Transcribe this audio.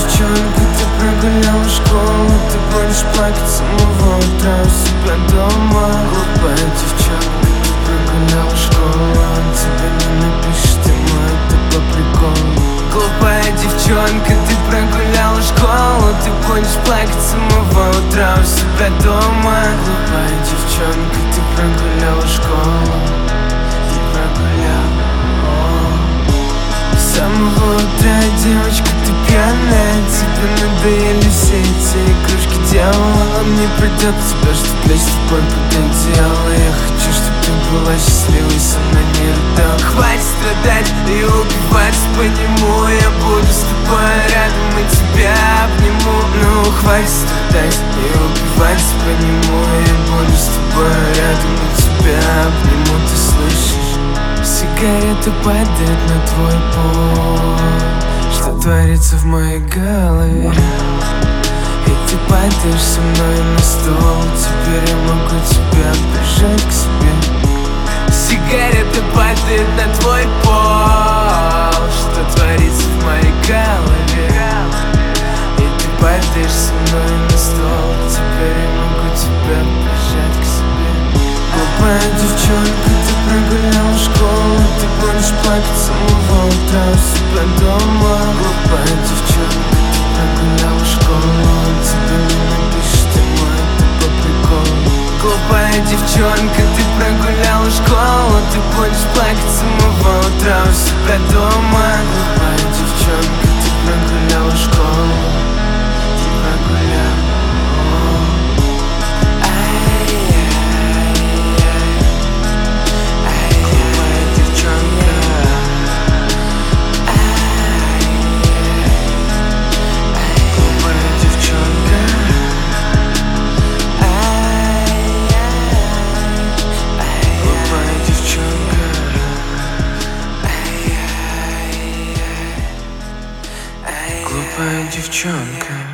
девчонка, ты прогуляла школу, ты будешь плакать с самого утра у себя дома. Глупая девчонка, ты прогуляла школу, он тебе не напишет, ему это по приколу. Глупая девчонка, ты прогуляла школу, ты будешь плакать с самого утра у себя дома. Глупая девчонка, ты прогуляла школу, ты прогуляла. С самого утра, девочка, ты пьяная, тебе надоели все эти игрушки дьявола. Он не придет в тебя, чтоб лечь с тобой под одеяло. Я хочу, чтоб ты была счастливой, со мной не рыдала. Хватит страдать и убиваться по нему, я буду с тобой рядом и тебя обниму. Ну, хватит страдать и убиваться по нему, я буду с тобой рядом и тебя обниму. Ты слышишь? Сигарета падает на твой пол. Что творится в моей голове? И ты падаешь со мной на стол. Теперь я могу тебя прижать к себе. Сигарета падает на твой пол. Что творится в моей голове? И ты падаешь со мной на стол. Теперь я могу тебя прижать к себе. Глупая девчонка, ты прогуляла школу, ты будешь плакать с самого утра у себя дома. Глупая девчонка, ты прогуляла школу, он тебе не напишет, ему это по приколу. Глупая девчонка, ты прогуляла школу, ты будешь плакать с самого утра у себя дома. Глупая девчонка, ты прогуляла школу, ты прогуляла. Глупая девчонка.